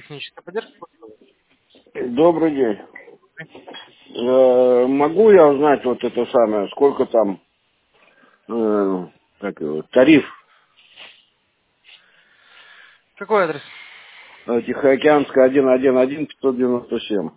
техническая поддержка. Добрый день. Могу я узнать вот это самое, сколько там как его, тариф Какой адрес? Тихоокеанская 111-597?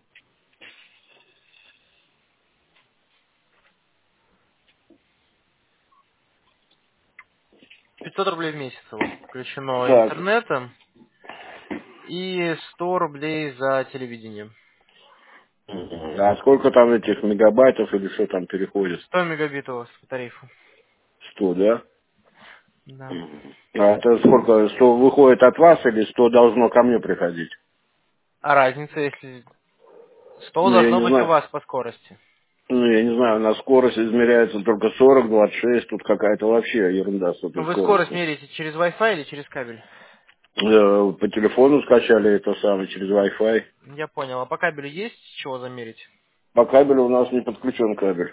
500 рублей в месяц у вас подключено Так. интернетом и 100 рублей за телевидение. А сколько там этих мегабайтов или что там переходит? 100 мегабит у вас по тарифу. 100, да? Да. А это сколько? 100 выходит от вас или 100 должно ко мне приходить? А разница, если 100 Ну, я должно не быть у знаю. вас по скорости? Ну, я не знаю, на скорость измеряется только 40, 26, тут какая-то вообще ерунда с Ну, этой вы скорость скоростью. меряете через Wi-Fi или через кабель? По телефону скачали это самое, через Wi-Fi. Я понял. А по кабелю есть чего замерить? По кабелю у нас не подключен кабель.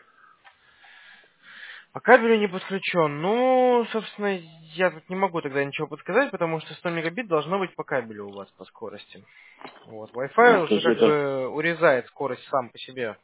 По кабелю не подключен. Ну, собственно, я тут не могу тогда ничего подсказать, потому что 100 мегабит должно быть по кабелю у вас по скорости. Вот, Ну, Wi-Fi то уже есть как это бы урезает скорость сам по себе.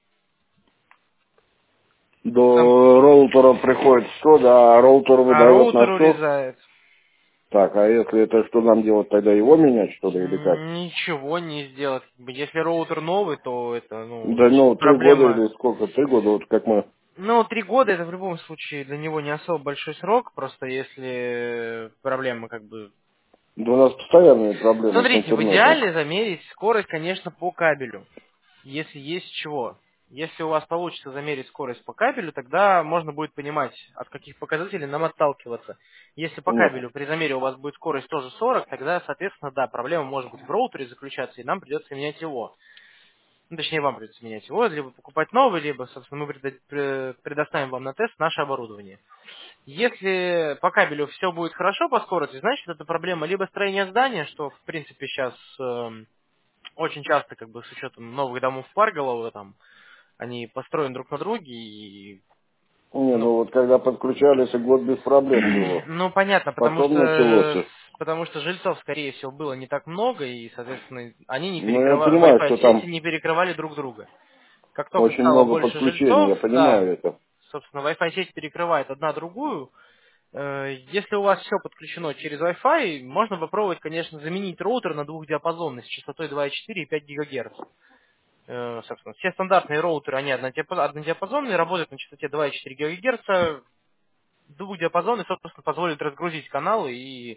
Сам... до роутера приходит 100, да, а роутер А выдает роутер на 100. урезает. Так, а если это что нам делать, тогда его менять, что ли, или как? Ничего не сделать. Как бы, если роутер новый, то это, ну, Да, значит, ну, 3 года проблема. или сколько? 3 года, вот как мы... Ну, 3 года это в любом случае для него не особо большой срок, просто если проблема как бы. Да у нас постоянные проблемы с Смотрите, в интернетом. идеале замерить скорость, конечно, по кабелю. Если есть чего. Если у вас получится замерить скорость по кабелю, тогда можно будет понимать, от каких показателей нам отталкиваться. Если по Нет. кабелю при замере у вас будет скорость тоже 40, тогда, соответственно, да, проблема может быть в роутере заключаться, и нам придется менять его. Ну, точнее, вам придется менять его, либо покупать новый, либо, собственно, мы предоставим вам на тест наше оборудование. Если по кабелю все будет хорошо по скорости, значит, это проблема либо строения здания, что, в принципе, сейчас очень часто, как бы, с учетом новых домов Парголова, там, они построены друг на друге, и, Не, ну, ну вот когда подключались, и год без проблем было. ну, понятно, Потом началось. потому что жильцов, скорее всего, было не так много, и, соответственно, они не Ну, я перекрывали, понимаю, Wi-Fi что сети там не перекрывали друг друга. Как только очень стало много больше подключений, жильцов, я да, понимаю это. собственно, Wi-Fi сеть перекрывает одна другую. Если у вас все подключено через Wi-Fi, можно попробовать, конечно, заменить роутер на двухдиапазонный с частотой 2,4 и 5 ГГц. Собственно, все стандартные роутеры, они однодиапазонные, работают на частоте 2,4 ГГц. Двухдиапазонный, собственно, позволит разгрузить каналы, и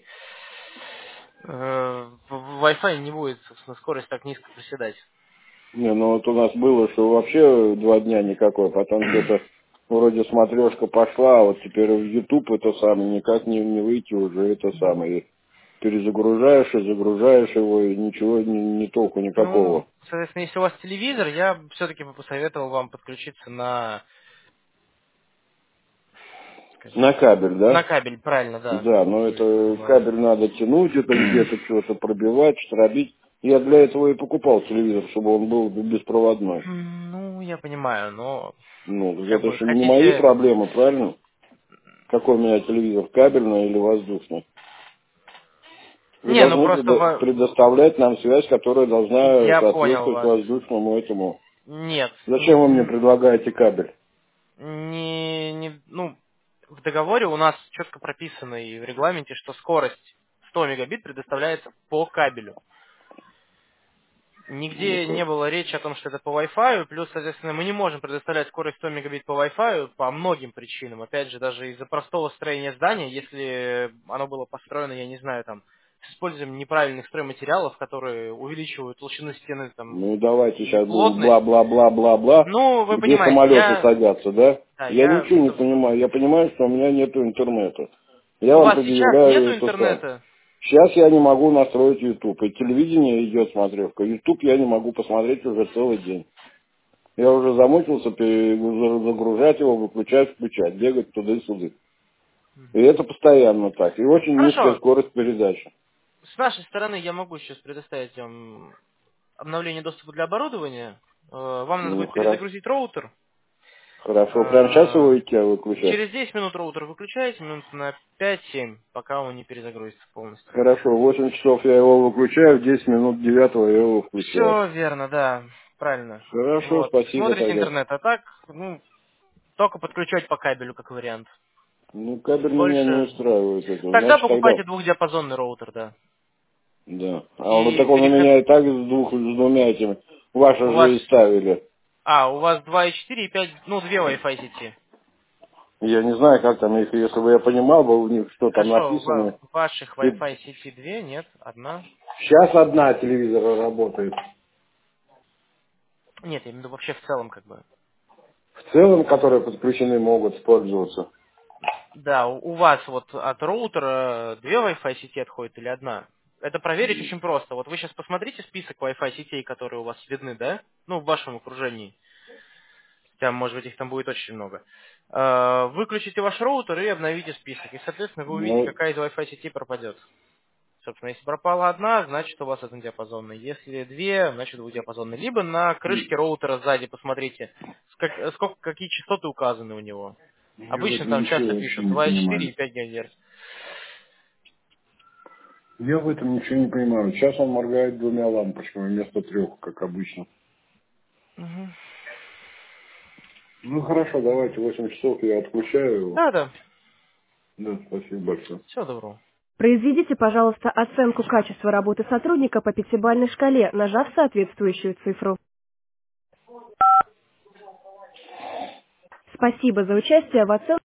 в Wi-Fi не будет, собственно, скорость так низко проседать. Не, ну вот у нас было, что вообще 2 дня никакой, потом что-то вроде смотрешка пошла, а вот теперь в YouTube это самое, никак не выйти уже это самое. И перезагружаешь и загружаешь его, и ничего, ни толку Ну, никакого. соответственно, если у вас телевизор, я все-таки бы посоветовал вам подключиться на, скажем, На кабель, на да? кабель, правильно, да, Да, но есть такая это возможность. кабель надо тянуть, это где-то что-то пробивать, штробить. Я для этого и покупал телевизор, чтобы он был беспроводной. Ну, я понимаю, но Ну, так как это бы же не мои хотите... проблемы, правильно? Какой у меня телевизор, кабельный или воздушный? Вы Не, ну должны просто предоставлять нам связь, которая должна я понял соответствовать вас. воздушному этому. Нет, Зачем вы мне предлагаете кабель? ну, в договоре у нас четко прописано и в регламенте, что скорость 100 мегабит предоставляется по кабелю. Ну, Нигде не было речи о том, что это по Wi-Fi, плюс, соответственно, мы не можем предоставлять скорость 100 мегабит по Wi-Fi по многим причинам. Опять же, даже из-за простого строения здания, если оно было построено, я не знаю, там, с использованием неправильных стройматериалов, которые увеличивают толщину стены там, ну давайте и сейчас будем плотность. бла-бла-бла-бла-бла, Ну, вы где понимаете, самолеты садятся, да? Я я, ничего не собственно, понимаю. Я понимаю, что у меня нету интернета. Я у вам вас сейчас предъявляю нету это сам. интернета? Сейчас я не могу настроить YouTube. И телевидение идет смотревка. YouTube я не могу посмотреть уже целый день. Я уже замучился загружать его, выключать, включать, бегать туда и сюда. И это постоянно так. И очень низкая Хорошо, скорость передачи. с нашей стороны я могу сейчас предоставить вам обновление доступа для оборудования. Вам надо Ну, будет хорошо. перезагрузить роутер. Хорошо, прямо сейчас его идти выключать? Через 10 минут роутер выключаете, минут на 5-7, пока он не перезагрузится полностью. Хорошо, в 8 часов я его выключаю, в 10 минут 9 я его включаю. Все верно, да, правильно. Хорошо, Вот. спасибо Смотрите тогда. интернет, а так, ну, только подключать по кабелю, как вариант. Ну, кабель меня не Больше... устраивает это. Тогда Значит, тогда... покупайте двухдиапазонный роутер, да. Да. А вот И так он у меня и так с двумя этими. Ваши У вас... же и ставили. У вас 2,4 и 5, ну, 2 Wi-Fi сети. Я не знаю, как там их, если бы я понимал бы у них, что там Хорошо, написано. ваших И Wi-Fi сети 2, нет, одна. сейчас одна телевизора работает. Нет, я имею в виду вообще в целом, как бы. В целом, которые подключены, могут пользоваться. Да, у вас вот от роутера 2 Wi-Fi сети отходит или одна? Это проверить очень просто. Вот вы сейчас посмотрите список Wi-Fi сетей, которые у вас видны, да? Ну, в вашем окружении. Хотя, может быть, их там будет очень много. Выключите ваш роутер и обновите список. И, соответственно, вы увидите, Ну, какая из Wi-Fi сетей пропадет. Собственно, если пропала одна, значит у вас однодиапазонный. Если две, значит двудиапазонный. Либо на крышке роутера сзади посмотрите, какие частоты указаны у него. я в Обычно этом там ничего часто вообще пишут не 2,4 понимаю. и 5 ГГц. Я в этом ничего не понимаю. Сейчас он моргает двумя лампочками вместо трех, как обычно. Мгм. Ну хорошо, давайте 8 часов я отключаю его. Да. Да, спасибо большое. Всего доброго. Произведите, пожалуйста, оценку качества работы сотрудника по пятибалльной шкале, нажав соответствующую цифру. Спасибо за участие в оценке.